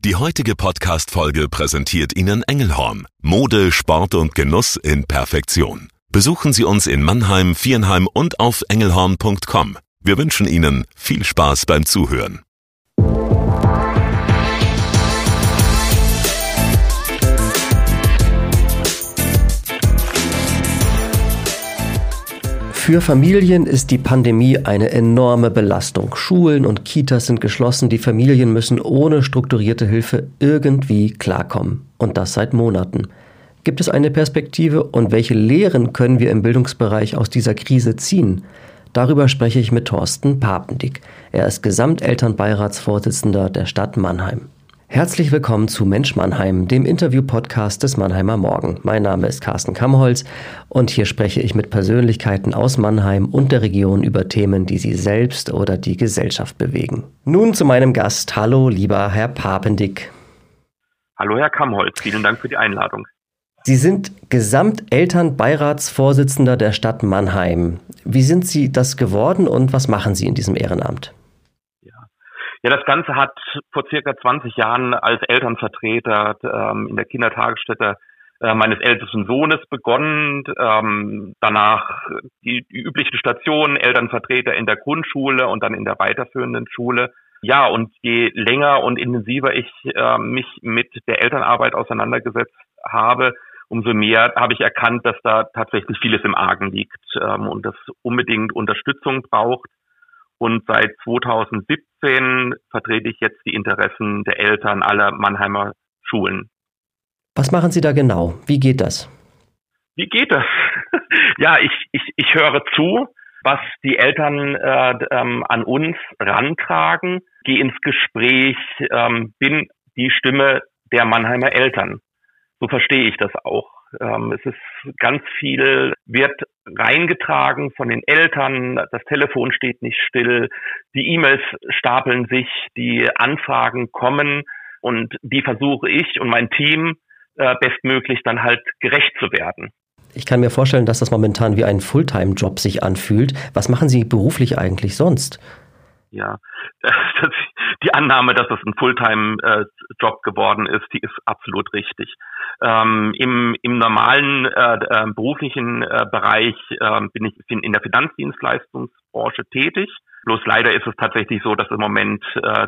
Die heutige Podcast-Folge präsentiert Ihnen Engelhorn. Mode, Sport und Genuss in Perfektion. Besuchen Sie uns in Mannheim, Viernheim und auf engelhorn.com. Wir wünschen Ihnen viel Spaß beim Zuhören. Für Familien ist die Pandemie eine enorme Belastung. Schulen und Kitas sind geschlossen, die Familien müssen ohne strukturierte Hilfe irgendwie klarkommen. Und das seit Monaten. Gibt es eine Perspektive und welche Lehren können wir im Bildungsbereich aus dieser Krise ziehen? Darüber spreche ich mit Thorsten Papendick. Er ist Gesamtelternbeiratsvorsitzender der Stadt Mannheim. Herzlich willkommen zu Mensch Mannheim, dem Interview-Podcast des Mannheimer Morgen. Mein Name ist Carsten Kammholz und hier spreche ich mit Persönlichkeiten aus Mannheim und der Region über Themen, die sie selbst oder die Gesellschaft bewegen. Nun zu meinem Gast. Hallo, lieber Herr Papendick. Hallo, Herr Kammholz. Vielen Dank für die Einladung. Sie sind Gesamtelternbeiratsvorsitzender der Stadt Mannheim. Wie sind Sie das geworden und was machen Sie in diesem Ehrenamt? Ja, das Ganze hat vor circa 20 Jahren als Elternvertreter in der Kindertagesstätte meines ältesten Sohnes begonnen. Danach die übliche Station, Elternvertreter in der Grundschule und dann in der weiterführenden Schule. Ja, und je länger und intensiver ich mich mit der Elternarbeit auseinandergesetzt habe, umso mehr habe ich erkannt, dass da tatsächlich vieles im Argen liegt und das unbedingt Unterstützung braucht. Und seit 2017 vertrete ich jetzt die Interessen der Eltern aller Mannheimer Schulen. Was machen Sie da genau? Wie geht das? Wie geht das? Ja, ich höre zu, was die Eltern an uns rantragen, gehe ins Gespräch, bin die Stimme der Mannheimer Eltern. So verstehe ich das auch. Es ist ganz viel, wird reingetragen von den Eltern, das Telefon steht nicht still, die E-Mails stapeln sich, die Anfragen kommen und die versuche ich und mein Team bestmöglich dann halt gerecht zu werden. Ich kann mir vorstellen, dass das momentan wie ein Fulltime-Job sich anfühlt. Was machen Sie beruflich eigentlich sonst? Ja, die Annahme, dass es ein Fulltime-Job geworden ist, die ist absolut richtig. Im normalen beruflichen Bereich bin ich in der Finanzdienstleistungsbranche tätig. Bloß leider ist es tatsächlich so, dass im Moment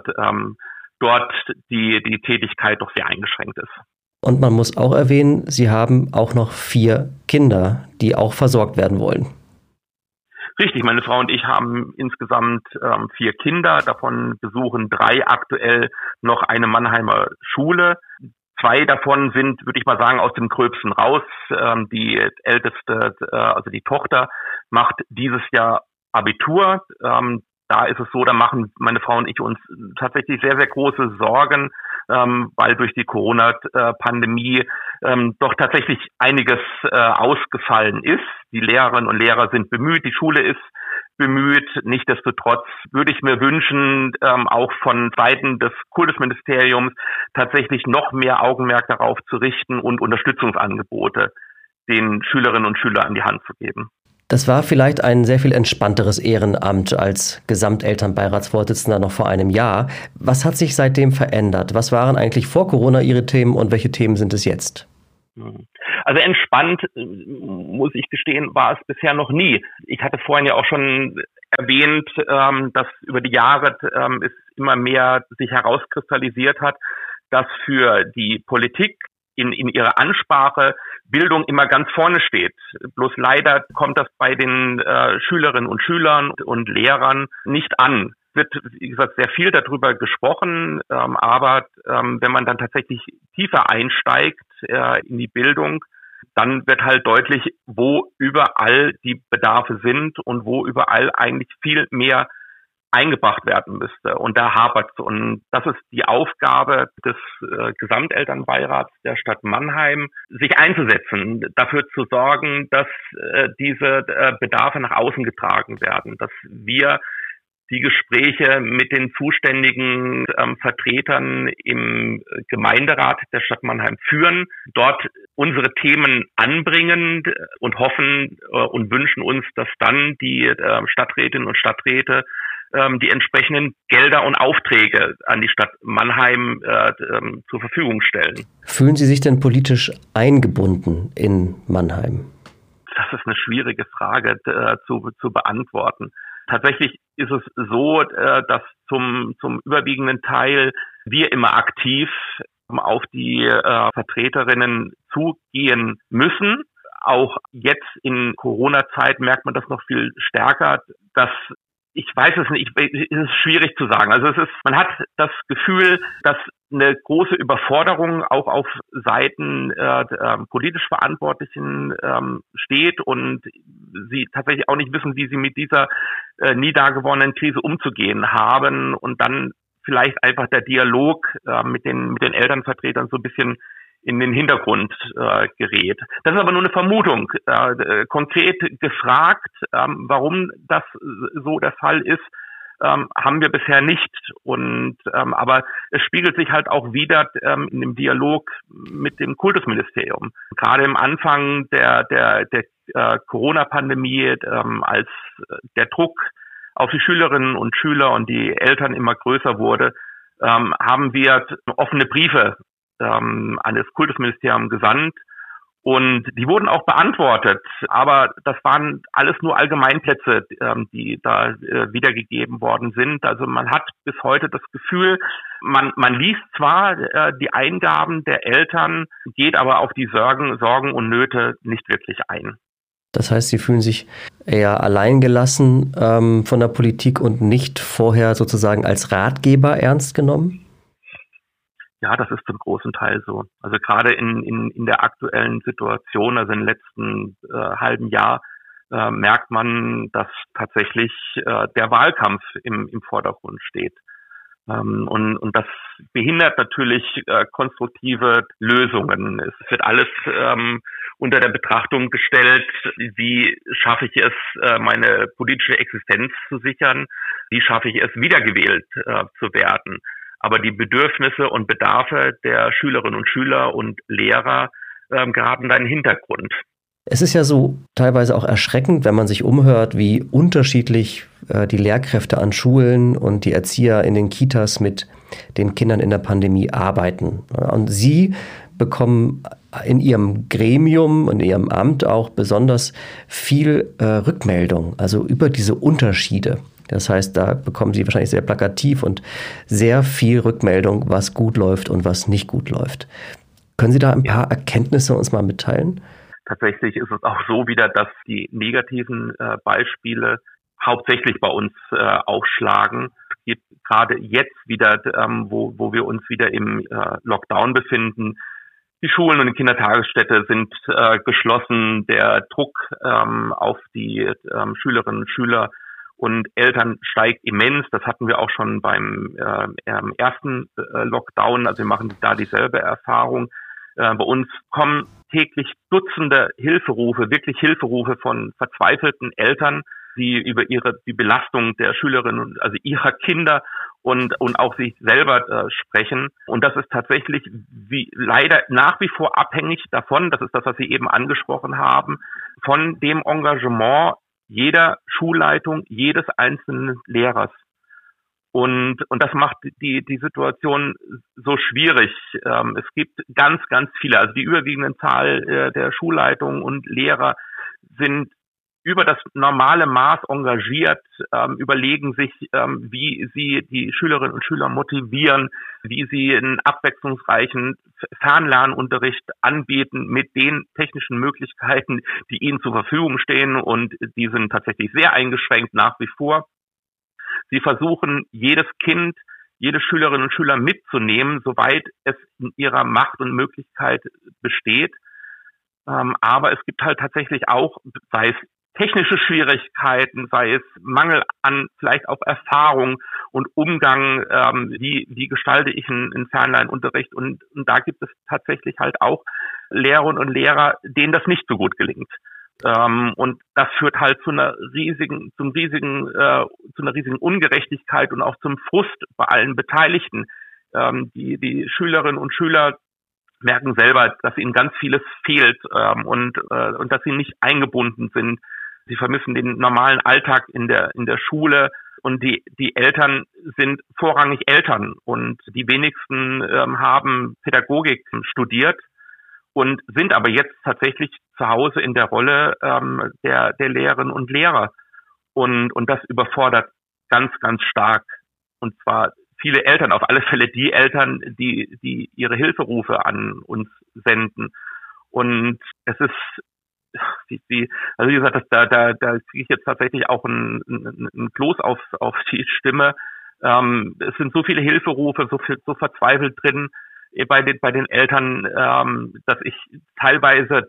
dort die Tätigkeit doch sehr eingeschränkt ist. Und man muss auch erwähnen, Sie haben auch noch 4 Kinder, die auch versorgt werden wollen. Richtig, meine Frau und ich haben insgesamt 4 Kinder, davon besuchen 3 aktuell noch eine Mannheimer Schule. 2 davon sind, würde ich mal sagen, aus dem Gröbsten raus. Die älteste, also die Tochter, macht dieses Jahr Abitur. Da ist es so, da machen meine Frau und ich uns tatsächlich sehr, sehr große Sorgen, weil durch die Corona-Pandemie doch tatsächlich einiges ausgefallen ist. Die Lehrerinnen und Lehrer sind bemüht, die Schule ist bemüht. Nichtsdestotrotz würde ich mir wünschen, auch von Seiten des Kultusministeriums tatsächlich noch mehr Augenmerk darauf zu richten und Unterstützungsangebote den Schülerinnen und Schülern an die Hand zu geben. Das war vielleicht ein sehr viel entspannteres Ehrenamt als Gesamtelternbeiratsvorsitzender noch vor einem Jahr. Was hat sich seitdem verändert? Was waren eigentlich vor Corona Ihre Themen und welche Themen sind es jetzt? Also entspannt, muss ich gestehen, war es bisher noch nie. Ich hatte vorhin ja auch schon erwähnt, dass über die Jahre es immer mehr sich herauskristallisiert hat, dass für die Politik in ihrer Ansprache Bildung immer ganz vorne steht. Bloß leider kommt das bei den Schülerinnen und Schülern und Lehrern nicht an. Es wird, wie gesagt, sehr viel darüber gesprochen, aber wenn man dann tatsächlich tiefer einsteigt in die Bildung, dann wird halt deutlich, wo überall die Bedarfe sind und wo überall eigentlich viel mehr eingebracht werden müsste. Und da hapert es. Und das ist die Aufgabe des Gesamtelternbeirats der Stadt Mannheim, sich einzusetzen, dafür zu sorgen, dass diese Bedarfe nach außen getragen werden, dass wir die Gespräche mit den zuständigen Vertretern im Gemeinderat der Stadt Mannheim führen, dort unsere Themen anbringen und hoffen und wünschen uns, dass dann die Stadträtinnen und Stadträte die entsprechenden Gelder und Aufträge an die Stadt Mannheim zur Verfügung stellen. Fühlen Sie sich denn politisch eingebunden in Mannheim? Das ist eine schwierige Frage zu beantworten. Tatsächlich ist es so, dass zum überwiegenden Teil wir immer aktiv auf die Vertreterinnen zugehen müssen. Auch jetzt in Corona-Zeit merkt man das noch viel stärker, dass ich weiß es nicht, es ist schwierig zu sagen. Also man hat das Gefühl, dass eine große Überforderung auch auf Seiten politisch Verantwortlichen steht und sie tatsächlich auch nicht wissen, wie sie mit dieser nie dagewonnenen Krise umzugehen haben und dann vielleicht einfach der Dialog mit den Elternvertretern so ein bisschen in den Hintergrund gerät. Das ist aber nur eine Vermutung. Konkret gefragt, warum das so der Fall ist, haben wir bisher nicht. Aber es spiegelt sich halt auch wieder in dem Dialog mit dem Kultusministerium. Gerade im Anfang der Corona-Pandemie, als der Druck auf die Schülerinnen und Schüler und die Eltern immer größer wurde, haben wir offene Briefe an das Kultusministerium gesandt und die wurden auch beantwortet, aber das waren alles nur Allgemeinplätze, die da wiedergegeben worden sind. Also man hat bis heute das Gefühl, man liest zwar die Eingaben der Eltern, geht aber auf die Sorgen und Nöte nicht wirklich ein. Das heißt, Sie fühlen sich eher alleingelassen von der Politik und nicht vorher sozusagen als Ratgeber ernst genommen? Ja, das ist zum großen Teil so. Also gerade in der aktuellen Situation, also im letzten halben Jahr, merkt man, dass tatsächlich der Wahlkampf im Vordergrund steht. Und das behindert natürlich konstruktive Lösungen. Es wird alles unter der Betrachtung gestellt, wie schaffe ich es, meine politische Existenz zu sichern, wie schaffe ich es, wiedergewählt zu werden. Aber die Bedürfnisse und Bedarfe der Schülerinnen und Schüler und Lehrer geraten da in den Hintergrund. Es ist ja so teilweise auch erschreckend, wenn man sich umhört, wie unterschiedlich die Lehrkräfte an Schulen und die Erzieher in den Kitas mit den Kindern in der Pandemie arbeiten. Und Sie bekommen in Ihrem Gremium und Ihrem Amt auch besonders viel Rückmeldung, also über diese Unterschiede. Das heißt, da bekommen Sie wahrscheinlich sehr plakativ und sehr viel Rückmeldung, was gut läuft und was nicht gut läuft. Können Sie da ein paar Erkenntnisse uns mal mitteilen? Tatsächlich ist es auch so wieder, dass die negativen Beispiele hauptsächlich bei uns aufschlagen. Es gibt gerade jetzt wieder, wo wir uns wieder im Lockdown befinden, die Schulen und die Kindertagesstätte sind geschlossen. Der Druck auf die Schülerinnen und Schüler und Eltern steigt immens. Das hatten wir auch schon beim ersten Lockdown. Also wir machen da dieselbe Erfahrung. Bei uns kommen täglich Dutzende Hilferufe, wirklich Hilferufe von verzweifelten Eltern, die über die Belastung der Schülerinnen, also ihrer Kinder und auch sich selber sprechen. Und das ist tatsächlich leider nach wie vor abhängig davon, das ist das, was Sie eben angesprochen haben, von dem Engagement jeder Schulleitung, jedes einzelnen Lehrers. Und das macht die Situation so schwierig. Es gibt ganz, ganz viele, also die überwiegende Zahl der Schulleitungen und Lehrer sind über das normale Maß engagiert, überlegen sich, wie sie die Schülerinnen und Schüler motivieren, wie sie einen abwechslungsreichen Fernlernunterricht anbieten mit den technischen Möglichkeiten, die ihnen zur Verfügung stehen. Und die sind tatsächlich sehr eingeschränkt nach wie vor. Sie versuchen, jedes Kind, jede Schülerinnen und Schüler mitzunehmen, soweit es in ihrer Macht und Möglichkeit besteht. Aber es gibt halt tatsächlich auch, sei es technische Schwierigkeiten, sei es Mangel an vielleicht auch Erfahrung und Umgang, wie gestalte ich einen Fernlernunterricht. Und da gibt es tatsächlich halt auch Lehrerinnen und Lehrer, denen das nicht so gut gelingt. Und das führt halt zu einer riesigen Ungerechtigkeit und auch zum Frust bei allen Beteiligten. Die Schülerinnen und Schüler merken selber, dass ihnen ganz vieles fehlt und dass sie nicht eingebunden sind. Sie vermissen den normalen Alltag in der Schule. Und die Eltern sind vorrangig Eltern. Und die wenigsten haben Pädagogik studiert und sind aber jetzt tatsächlich zu Hause in der Rolle der Lehrerinnen und Lehrer. Und das überfordert ganz, ganz stark. Und zwar viele Eltern, auf alle Fälle die Eltern, die ihre Hilferufe an uns senden. Und es ist, also wie gesagt, da kriege ich jetzt tatsächlich auch ein Kloß auf die Stimme. Es sind so viele Hilferufe, so verzweifelt drin bei den Eltern, dass ich teilweise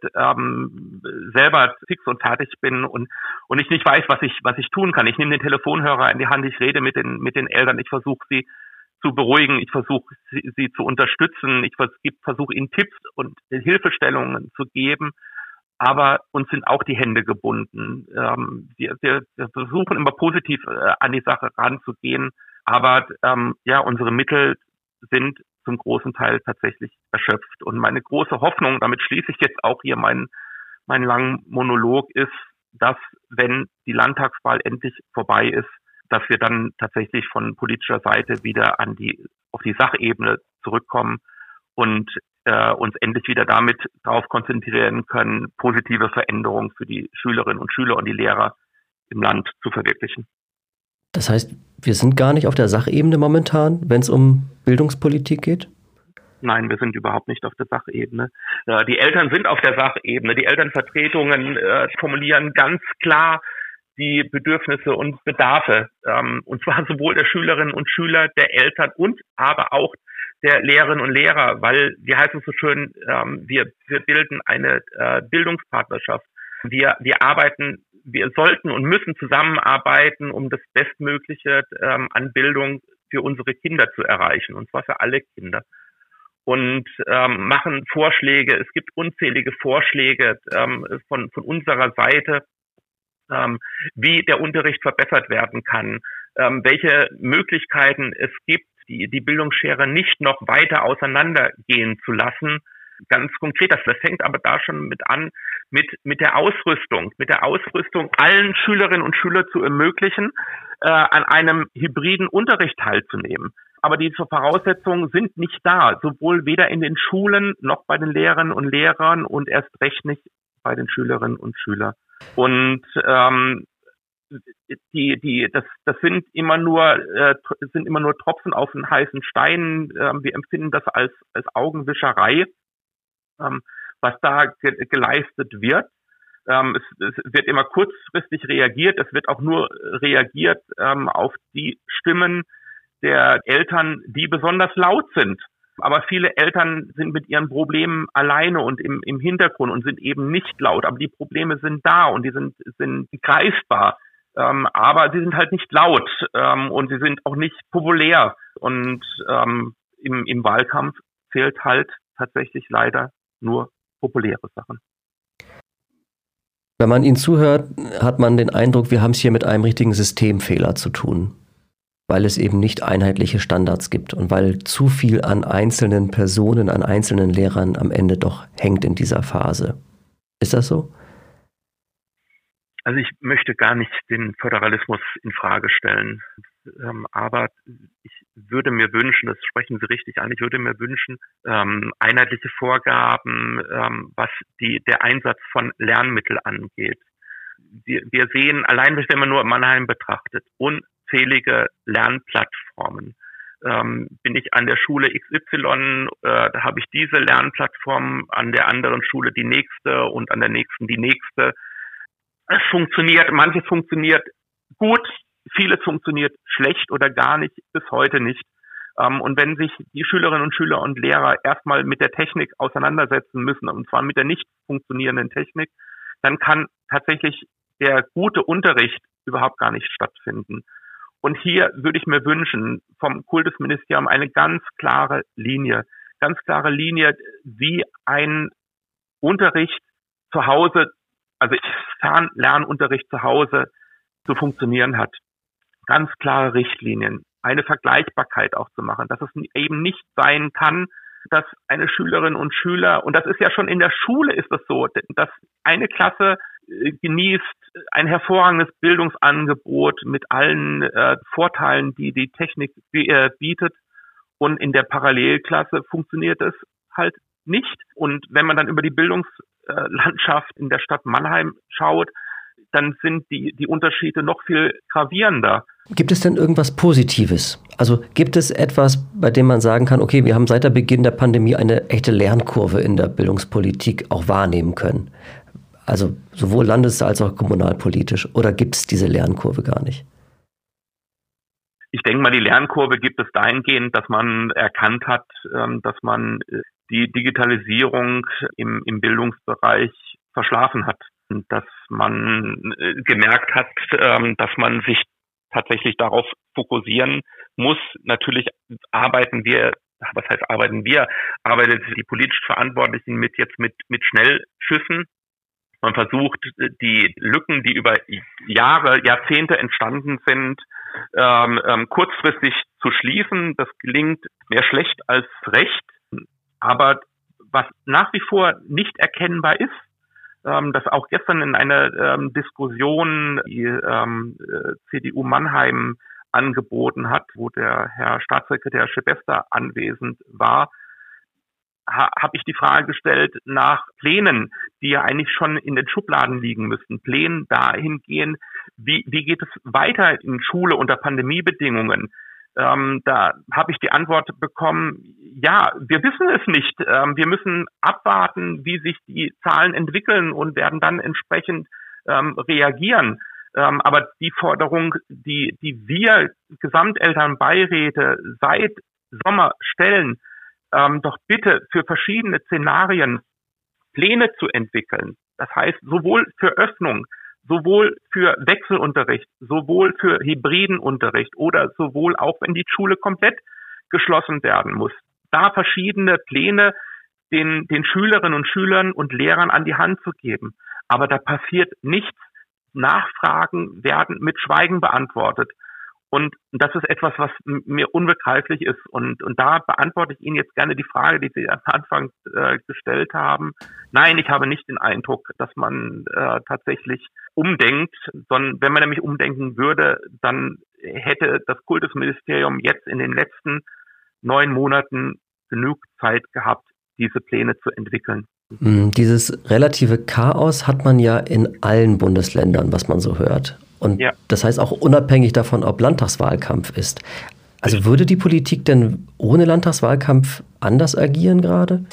selber fix und fertig bin und ich nicht weiß, was ich tun kann. Ich nehme den Telefonhörer in die Hand, ich rede mit den Eltern, ich versuche sie zu beruhigen, ich versuche sie zu unterstützen, ich versuche ihnen Tipps und Hilfestellungen zu geben, aber uns sind auch die Hände gebunden. Wir versuchen immer positiv an die Sache ranzugehen, aber unsere Mittel sind zum großen Teil tatsächlich erschöpft. Und meine große Hoffnung, damit schließe ich jetzt auch hier meinen langen Monolog, ist, dass, wenn die Landtagswahl endlich vorbei ist, dass wir dann tatsächlich von politischer Seite wieder auf die Sachebene zurückkommen und uns endlich wieder damit darauf konzentrieren können, positive Veränderungen für die Schülerinnen und Schüler und die Lehrer im Land zu verwirklichen. Das heißt, wir sind gar nicht auf der Sachebene momentan, wenn es um Bildungspolitik geht? Nein, wir sind überhaupt nicht auf der Sachebene. Die Eltern sind auf der Sachebene. Die Elternvertretungen formulieren ganz klar die Bedürfnisse und Bedarfe, und zwar sowohl der Schülerinnen und Schüler, der Eltern und aber auch der Lehrerinnen und Lehrer, weil, wie heißt es so schön, wir bilden eine Bildungspartnerschaft. Wir sollten und müssen zusammenarbeiten, um das Bestmögliche an Bildung für unsere Kinder zu erreichen, und zwar für alle Kinder. Und machen Vorschläge. Es gibt unzählige Vorschläge von unserer Seite, wie der Unterricht verbessert werden kann, welche Möglichkeiten es gibt, die Bildungsschere nicht noch weiter auseinandergehen zu lassen. Ganz konkret, das fängt aber da schon mit an, mit der Ausrüstung allen Schülerinnen und Schülern zu ermöglichen, an einem hybriden Unterricht teilzunehmen. Aber diese Voraussetzungen sind nicht da, sowohl weder in den Schulen noch bei den Lehrerinnen und Lehrern und erst recht nicht bei den Schülerinnen und Schülern. Und das sind immer nur Tropfen auf einen heißen Stein. Wir empfinden das als Augenwischerei, was da geleistet wird. Es wird immer kurzfristig reagiert. Es wird auch nur reagiert auf die Stimmen der Eltern, die besonders laut sind. Aber viele Eltern sind mit ihren Problemen alleine und im Hintergrund und sind eben nicht laut. Aber die Probleme sind da und die sind greifbar. Aber sie sind halt nicht laut und sie sind auch nicht populär. Und im Wahlkampf zählt halt tatsächlich leider nur populäre Sachen. Wenn man Ihnen zuhört, hat man den Eindruck, wir haben es hier mit einem richtigen Systemfehler zu tun, weil es eben nicht einheitliche Standards gibt und weil zu viel an einzelnen Personen, an einzelnen Lehrern am Ende doch hängt in dieser Phase. Ist das so? Also ich möchte gar nicht den Föderalismus in Frage stellen, aber ich würde mir wünschen, das sprechen Sie richtig an, ich würde mir wünschen, einheitliche Vorgaben, was der Einsatz von Lernmitteln angeht. Wir sehen, allein wenn man nur Mannheim betrachtet, unzählige Lernplattformen. Bin ich an der Schule XY, da habe ich diese Lernplattform, an der anderen Schule die nächste und an der nächsten die nächste. Es funktioniert, manches funktioniert gut, vieles funktioniert schlecht oder gar nicht, bis heute nicht. Und wenn sich die Schülerinnen und Schüler und Lehrer erstmal mit der Technik auseinandersetzen müssen, und zwar mit der nicht funktionierenden Technik, dann kann tatsächlich der gute Unterricht überhaupt gar nicht stattfinden. Und hier würde ich mir wünschen, vom Kultusministerium eine ganz klare Linie, wie ein Unterricht zu Hause, also Fernlernunterricht zu Hause zu funktionieren hat. Ganz klare Richtlinien, eine Vergleichbarkeit auch zu machen, dass es eben nicht sein kann, dass eine Schülerin und Schüler, und das ist ja schon in der Schule ist das so, dass eine Klasse genießt ein hervorragendes Bildungsangebot mit allen Vorteilen, die die Technik bietet. Und in der Parallelklasse funktioniert es halt nicht. Und wenn man dann über die Bildungslandschaft in der Stadt Mannheim schaut, dann sind die Unterschiede noch viel gravierender. Gibt es denn irgendwas Positives? Also gibt es etwas, bei dem man sagen kann, okay, wir haben seit der Beginn der Pandemie eine echte Lernkurve in der Bildungspolitik auch wahrnehmen können? Also sowohl landes- als auch kommunalpolitisch. Oder gibt es diese Lernkurve gar nicht? Ich denke mal, die Lernkurve gibt es dahingehend, dass man erkannt hat, dass man die Digitalisierung im Bildungsbereich verschlafen hat. Und dass man gemerkt hat, dass man sich tatsächlich darauf fokussieren muss. Natürlich arbeitet die politisch Verantwortlichen mit Schnellschüssen. Man versucht, die Lücken, die über Jahre, Jahrzehnte entstanden sind, kurzfristig zu schließen. Das gelingt mehr schlecht als recht. Aber was nach wie vor nicht erkennbar ist, das auch gestern in einer Diskussion die CDU Mannheim angeboten hat, wo der Herr Staatssekretär Schebester anwesend war, habe ich die Frage gestellt nach Plänen, die ja eigentlich schon in den Schubladen liegen müssten. Plänen dahingehend, wie geht es weiter in Schule unter Pandemiebedingungen? Da habe ich die Antwort bekommen, ja, wir wissen es nicht. Wir müssen abwarten, wie sich die Zahlen entwickeln und werden dann entsprechend reagieren. Aber die Forderung, die wir Gesamtelternbeiräte seit Sommer stellen, doch bitte für verschiedene Szenarien Pläne zu entwickeln. Das heißt, sowohl für Öffnung, sowohl für Wechselunterricht, sowohl für hybriden Unterricht oder sowohl auch, wenn die Schule komplett geschlossen werden muss. Da verschiedene Pläne den Schülerinnen und Schülern und Lehrern an die Hand zu geben. Aber da passiert nichts. Nachfragen werden mit Schweigen beantwortet. Und das ist etwas, was mir unbegreiflich ist. Und da beantworte ich Ihnen jetzt gerne die Frage, die Sie am Anfang gestellt haben. Nein, ich habe nicht den Eindruck, dass man tatsächlich umdenkt, sondern wenn man nämlich umdenken würde, dann hätte das Kultusministerium jetzt in den letzten 9 Monaten genug Zeit gehabt, diese Pläne zu entwickeln. Dieses relative Chaos hat man ja in allen Bundesländern, was man so hört. Und ja, das heißt auch unabhängig davon, ob Landtagswahlkampf ist. Also würde die Politik denn ohne Landtagswahlkampf anders agieren gerade?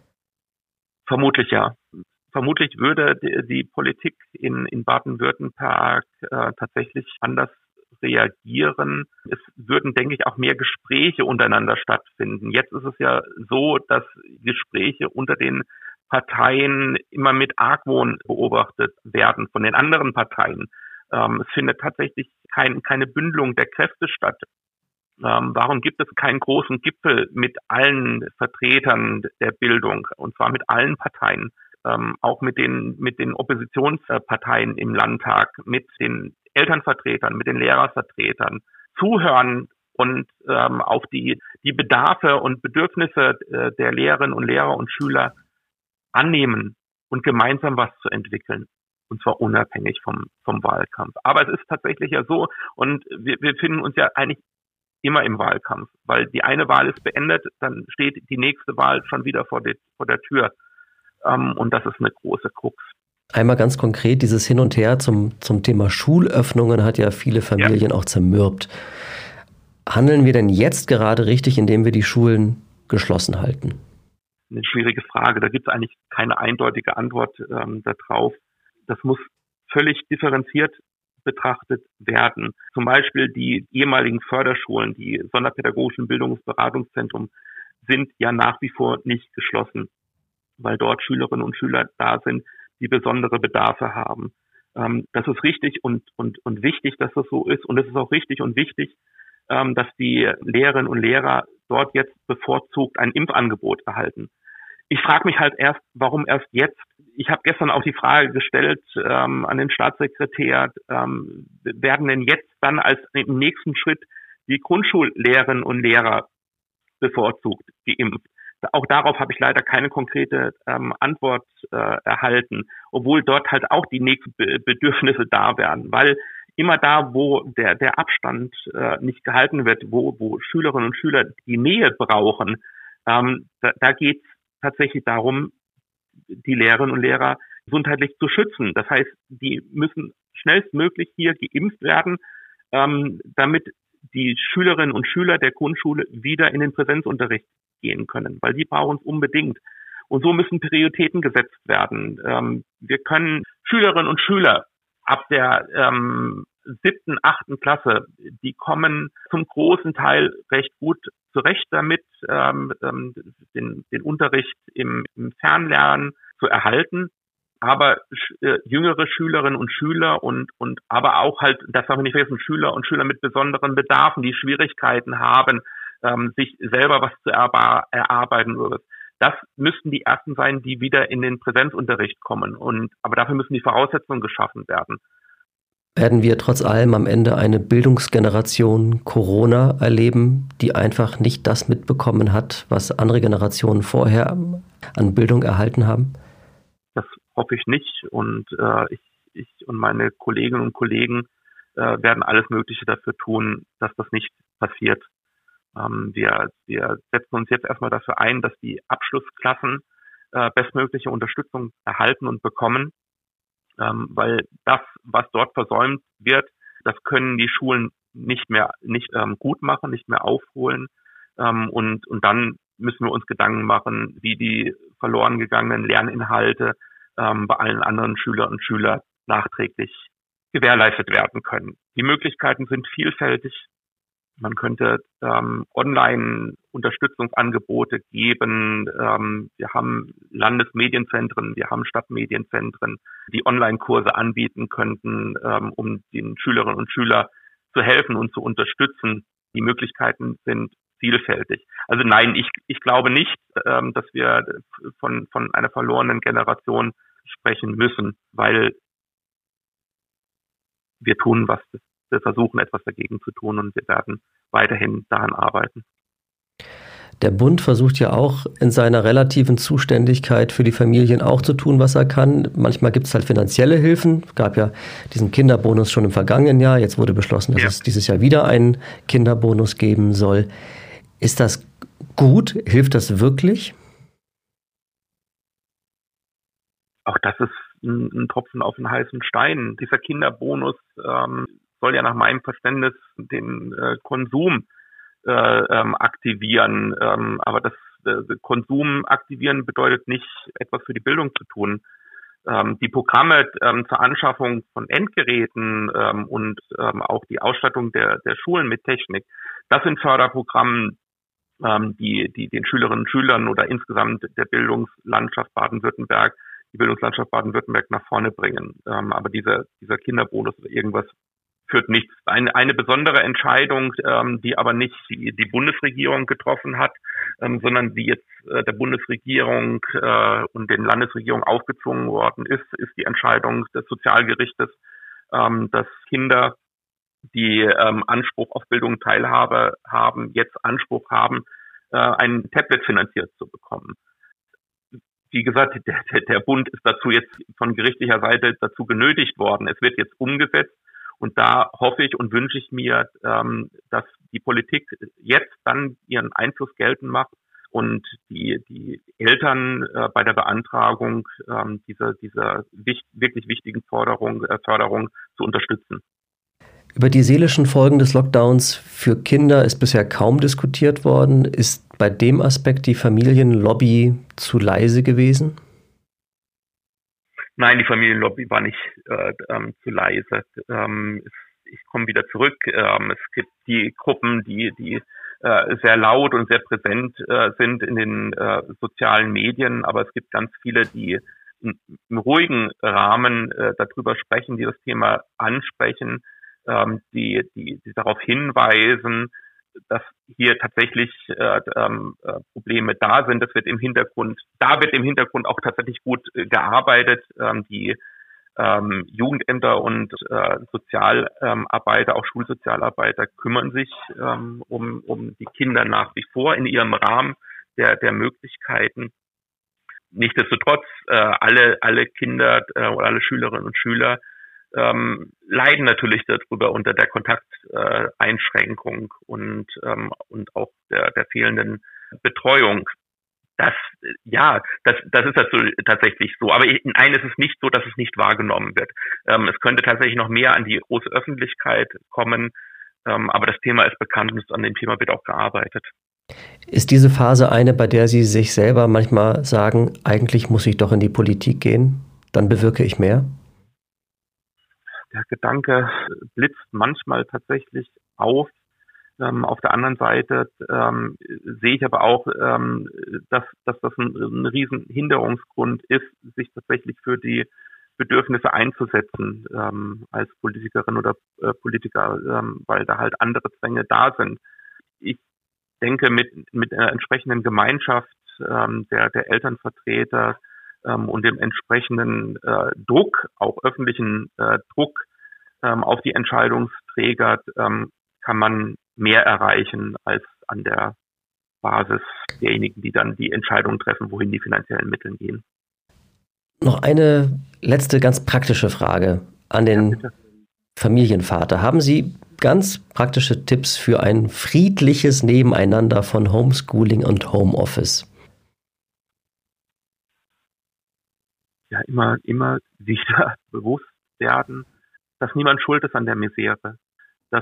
Vermutlich ja. Vermutlich würde die Politik in Baden-Württemberg tatsächlich anders reagieren. Es würden, denke ich, auch mehr Gespräche untereinander stattfinden. Jetzt ist es ja so, dass Gespräche unter den Parteien immer mit Argwohn beobachtet werden von den anderen Parteien. Es findet tatsächlich keine Bündelung der Kräfte statt. Warum gibt es keinen großen Gipfel mit allen Vertretern der Bildung, und zwar mit allen Parteien, auch mit den Oppositionsparteien im Landtag, mit den Elternvertretern, mit den Lehrervertretern, zuhören und auf die Bedarfe und Bedürfnisse der Lehrerinnen und Lehrer und Schüler annehmen und gemeinsam was zu entwickeln. Und zwar unabhängig vom Wahlkampf. Aber es ist tatsächlich ja so, und wir befinden uns ja eigentlich immer im Wahlkampf, weil die eine Wahl ist beendet, dann steht die nächste Wahl schon wieder vor der Tür. Und das ist eine große Krux. Einmal ganz konkret, dieses Hin und Her zum Thema Schulöffnungen hat ja viele Familien auch zermürbt. Handeln wir denn jetzt gerade richtig, indem wir die Schulen geschlossen halten? Eine schwierige Frage. Da gibt es eigentlich keine eindeutige Antwort darauf. Das muss völlig differenziert betrachtet werden. Zum Beispiel die ehemaligen Förderschulen, die sonderpädagogischen Bildungsberatungszentren, sind ja nach wie vor nicht geschlossen, weil dort Schülerinnen und Schüler da sind, die besondere Bedarfe haben. Das ist richtig und wichtig, dass das so ist. Und es ist auch richtig und wichtig, dass die Lehrerinnen und Lehrer dort jetzt bevorzugt ein Impfangebot erhalten. Ich frage mich halt warum erst jetzt? Ich habe gestern auch die Frage gestellt an den Staatssekretär, werden denn jetzt dann als im nächsten Schritt die Grundschullehrerinnen und Lehrer bevorzugt geimpft? Auch darauf habe ich leider keine konkrete Antwort erhalten, obwohl dort halt auch die nächsten Bedürfnisse da werden, weil immer da, wo der Abstand nicht gehalten wird, wo Schülerinnen und Schüler die Nähe brauchen, da geht es tatsächlich darum, die Lehrerinnen und Lehrer gesundheitlich zu schützen. Das heißt, die müssen schnellstmöglich hier geimpft werden, damit die Schülerinnen und Schüler der Grundschule wieder in den Präsenzunterricht gehen können, weil die brauchen es unbedingt. Und so müssen Prioritäten gesetzt werden. Wir können Schülerinnen und Schüler ab der 7., 8. Klasse, die kommen zum großen Teil recht gut zurecht damit, den Unterricht im Fernlernen zu erhalten. Aber jüngere Schülerinnen und Schüler und aber auch halt, das darf man nicht vergessen, Schüler und Schüler mit besonderen Bedarfen, die Schwierigkeiten haben, sich selber was zu erarbeiten. Das müssten die Ersten sein, die wieder in den Präsenzunterricht kommen. Aber dafür müssen die Voraussetzungen geschaffen werden. Werden wir trotz allem am Ende eine Bildungsgeneration Corona erleben, die einfach nicht das mitbekommen hat, was andere Generationen vorher an Bildung erhalten haben? Das hoffe ich nicht. Und ich und meine Kolleginnen und Kollegen werden alles Mögliche dafür tun, dass das nicht passiert. Wir setzen uns jetzt erstmal dafür ein, dass die Abschlussklassen bestmögliche Unterstützung erhalten und bekommen, weil das, was dort versäumt wird, das können die Schulen nicht gut machen, nicht mehr aufholen. Und dann müssen wir uns Gedanken machen, wie die verloren gegangenen Lerninhalte bei allen anderen Schülerinnen und Schülern nachträglich gewährleistet werden können. Die Möglichkeiten sind vielfältig. Man könnte Online-Unterstützungsangebote geben. Wir haben Landesmedienzentren, wir haben Stadtmedienzentren, die Online-Kurse anbieten könnten, um den Schülerinnen und Schülern zu helfen und zu unterstützen. Die Möglichkeiten sind vielfältig. Also nein, ich glaube nicht, dass wir von einer verlorenen Generation sprechen müssen, weil wir tun, was wir versuchen, etwas dagegen zu tun und wir werden weiterhin daran arbeiten. Der Bund versucht ja auch in seiner relativen Zuständigkeit für die Familien auch zu tun, was er kann. Manchmal gibt es halt finanzielle Hilfen. Es gab ja diesen Kinderbonus schon im vergangenen Jahr. Jetzt wurde beschlossen, dass es dieses Jahr wieder einen Kinderbonus geben soll. Ist das gut? Hilft das wirklich? Auch das ist ein Tropfen auf den heißen Stein. Dieser Kinderbonus soll ja nach meinem Verständnis den Konsum aktivieren. Aber das Konsum aktivieren bedeutet nicht, etwas für die Bildung zu tun. Die Programme zur Anschaffung von Endgeräten und auch die Ausstattung der Schulen mit Technik, das sind Förderprogramme, die den Schülerinnen und Schülern oder insgesamt der Bildungslandschaft Baden-Württemberg, die Bildungslandschaft Baden-Württemberg nach vorne bringen. Aber dieser Kinderbonus oder irgendwas führt nichts. Eine besondere Entscheidung, die aber nicht die Bundesregierung getroffen hat, sondern die jetzt der Bundesregierung und den Landesregierungen aufgezwungen worden ist die Entscheidung des Sozialgerichtes, dass Kinder, die Anspruch auf Bildung Teilhabe haben, jetzt Anspruch haben, ein Tablet finanziert zu bekommen. Wie gesagt, der Bund ist dazu jetzt von gerichtlicher Seite dazu genötigt worden. Es wird jetzt umgesetzt. Und da hoffe ich und wünsche ich mir, dass die Politik jetzt dann ihren Einfluss geltend macht und die Eltern bei der Beantragung dieser wirklich wichtigen Förderung zu unterstützen. Über die seelischen Folgen des Lockdowns für Kinder ist bisher kaum diskutiert worden. Ist bei dem Aspekt die Familienlobby zu leise gewesen? Nein, die Familienlobby war nicht zu leise. Ich komme wieder zurück. Es gibt die Gruppen, die sehr laut und sehr präsent sind in den sozialen Medien, aber es gibt ganz viele, die im ruhigen Rahmen darüber sprechen, die das Thema ansprechen, die darauf hinweisen, dass hier tatsächlich Probleme da sind. Da wird im Hintergrund auch tatsächlich gut gearbeitet. Die Jugendämter und Sozialarbeiter, auch Schulsozialarbeiter kümmern sich um die Kinder nach wie vor in ihrem Rahmen, der Möglichkeiten. Nichtsdestotrotz, alle Kinder oder alle Schülerinnen und Schüler leiden natürlich darüber unter der Kontakteinschränkung und auch der fehlenden Betreuung. Das ist tatsächlich so. Aber nein, es ist nicht so, dass es nicht wahrgenommen wird. Es könnte tatsächlich noch mehr an die große Öffentlichkeit kommen. Aber das Thema ist bekannt und an dem Thema wird auch gearbeitet. Ist diese Phase eine, bei der Sie sich selber manchmal sagen, eigentlich muss ich doch in die Politik gehen, dann bewirke ich mehr? Der Gedanke blitzt manchmal tatsächlich auf. Auf der anderen Seite sehe ich aber auch, dass das ein riesen Hinderungsgrund ist, sich tatsächlich für die Bedürfnisse einzusetzen als Politikerin oder Politiker, weil da halt andere Zwänge da sind. Ich denke, mit einer entsprechenden Gemeinschaft der Elternvertreter und dem entsprechenden Druck, auch öffentlichen Druck auf die Entscheidungsträger, kann man mehr erreichen als an der Basis derjenigen, die dann die Entscheidung treffen, wohin die finanziellen Mittel gehen. Noch eine letzte ganz praktische Frage an den Familienvater. Haben Sie ganz praktische Tipps für ein friedliches Nebeneinander von Homeschooling und Homeoffice? Ja, immer wieder bewusst werden, dass niemand schuld ist an der Misere. Dass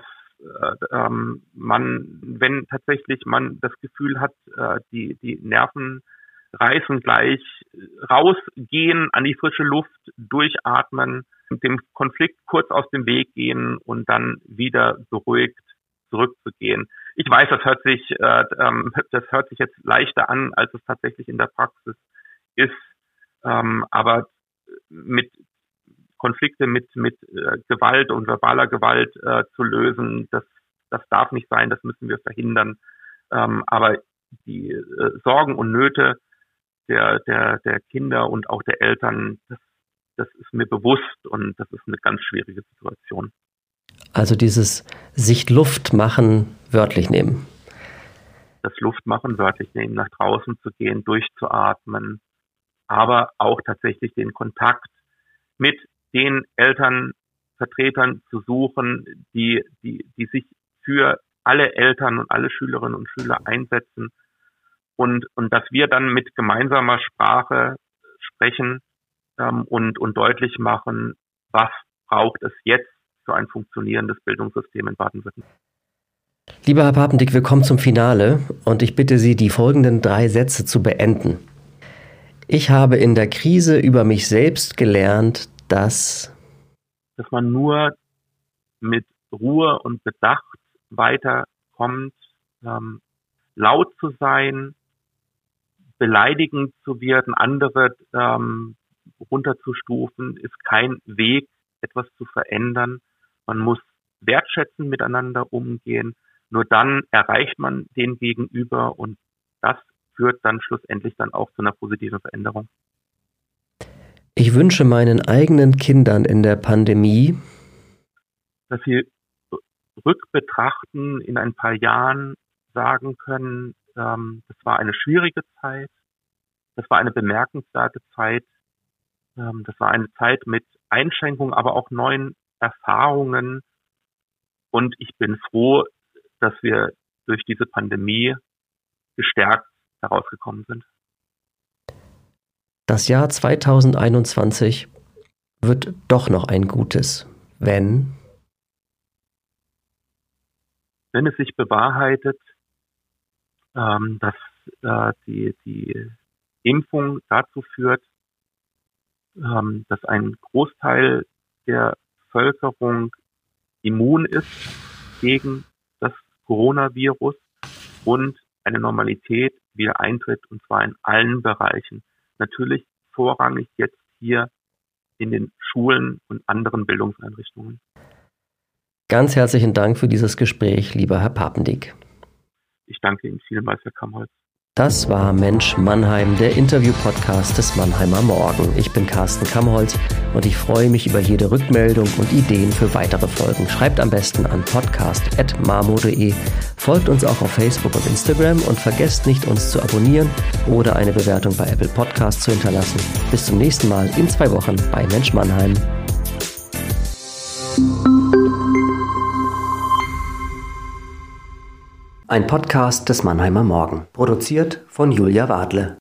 wenn tatsächlich man das Gefühl hat, die Nerven reißen gleich, rausgehen, an die frische Luft, durchatmen, dem Konflikt kurz aus dem Weg gehen und dann wieder beruhigt zurückzugehen. Ich weiß, das hört sich jetzt leichter an, als es tatsächlich in der Praxis ist. Aber mit Konflikte mit Gewalt und verbaler Gewalt zu lösen, das darf nicht sein, das müssen wir verhindern. Aber die Sorgen und Nöte der Kinder und auch der Eltern, das ist mir bewusst und das ist eine ganz schwierige Situation. Also dieses sich Luft machen wörtlich nehmen. Das Luftmachen wörtlich nehmen, nach draußen zu gehen, durchzuatmen, aber auch tatsächlich den Kontakt mit den Elternvertretern zu suchen, die sich für alle Eltern und alle Schülerinnen und Schüler einsetzen und dass wir dann mit gemeinsamer Sprache sprechen und deutlich machen, was braucht es jetzt für ein funktionierendes Bildungssystem in Baden-Württemberg. Lieber Herr Papendick, wir kommen zum Finale und ich bitte Sie, die folgenden 3 Sätze zu beenden. Ich habe in der Krise über mich selbst gelernt, dass man nur mit Ruhe und Bedacht weiterkommt, laut zu sein, beleidigend zu werden, andere runterzustufen, ist kein Weg, etwas zu verändern. Man muss wertschätzend miteinander umgehen. Nur dann erreicht man den Gegenüber und das führt dann schlussendlich dann auch zu einer positiven Veränderung. Ich wünsche meinen eigenen Kindern in der Pandemie, dass sie rückbetrachten, in ein paar Jahren sagen können, das war eine schwierige Zeit, das war eine bemerkenswerte Zeit, das war eine Zeit mit Einschränkungen, aber auch neuen Erfahrungen und ich bin froh, dass wir durch diese Pandemie gestärkt herausgekommen sind. Das Jahr 2021 wird doch noch ein gutes, wenn es sich bewahrheitet, dass die Impfung dazu führt, dass ein Großteil der Bevölkerung immun ist gegen das Coronavirus und eine Normalität wieder eintritt, und zwar in allen Bereichen. Natürlich vorrangig jetzt hier in den Schulen und anderen Bildungseinrichtungen. Ganz herzlichen Dank für dieses Gespräch, lieber Herr Papendick. Ich danke Ihnen vielmals, Herr Kamholz. Das war Mensch Mannheim, der Interview-Podcast des Mannheimer Morgen. Ich bin Carsten Kammholz und ich freue mich über jede Rückmeldung und Ideen für weitere Folgen. Schreibt am besten an podcast@marmo.de, folgt uns auch auf Facebook und Instagram und vergesst nicht, uns zu abonnieren oder eine Bewertung bei Apple Podcasts zu hinterlassen. Bis zum nächsten Mal in 2 Wochen bei Mensch Mannheim. Ein Podcast des Mannheimer Morgen, produziert von Julia Wadle.